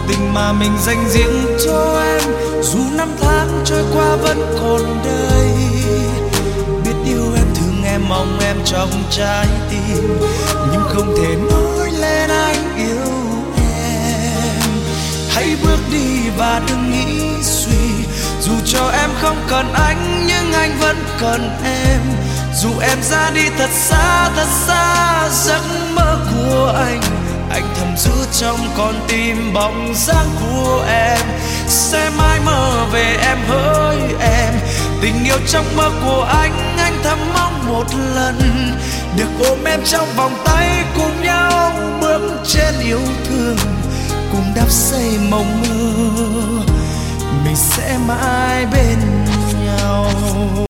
tình mà mình dành riêng cho em. Dù năm tháng trôi qua vẫn còn đây, biết yêu em thương em mong em trong trái tim, nhưng không thể nói lên anh yêu em. Hãy bước đi và đừng nghĩ suy, dù cho em không cần anh nhưng anh vẫn cần em. Dù em ra đi thật xa giấc mơ của anh thầm giữ trong con tim bóng dáng của em. Sẽ mãi mơ về em hỡi em, tình yêu trong mơ của anh thầm mong một lần được ôm em trong vòng tay, cùng nhau bước trên yêu thương, cùng đắp xây mộng mơ mình sẽ mãi bên nhau.